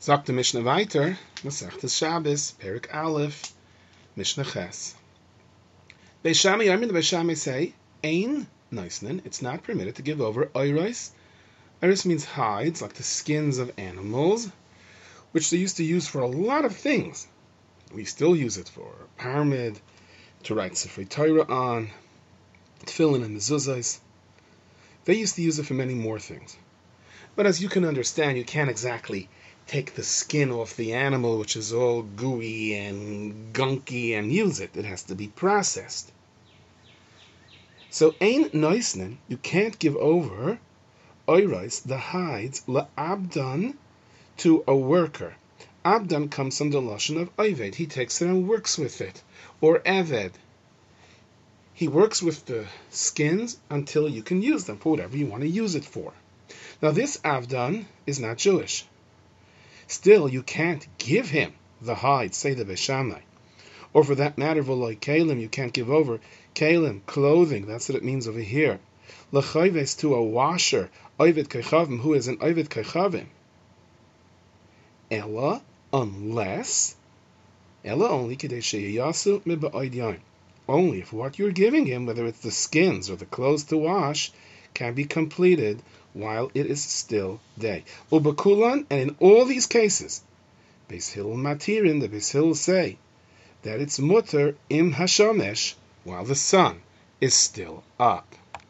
Sagt the Mishnah weiter, Masechtas Shabbos, Perik Aleph, Mishnah Ches. Beis Shammai, the Beis Shammai say, Ein Noisnin, it's not permitted to give over oiros. Oiros means hides, like the skins of animals, which they used to use for a lot of things. We still use it for paramid, to write Sifrei Torah on, tefillin and mezuzahs. They used to use it for many more things. But as you can understand, you can't exactly take the skin off the animal, which is all gooey and gunky, and use it. It has to be processed. So, ein noisnin, you can't give over oiros, the hides, la'abdan, to a worker. Abdan comes from the lashon of oved. He takes it and works with it. Or eved. He works with the skins until you can use them for whatever you want to use it for. Now this Avdan is not Jewish. Still, you can't give him the hide, say the Beis Shammai. Or for that matter, v'loi kalim, you can't give over kalim, clothing, that's what it means over here. L'chayves, to a washer, oived kechavim, who is an oived kechavim. Ella, unless, Ella only, kedei sheyasu miba'od yain. Only if what you're giving him, whether it's the skins or the clothes to wash, can be completed while it is still day. Ubakulan, and in all these cases, Beis Hillel matirin, the Beis Hillel say that it's mutter im hashamesh, while the sun is still up.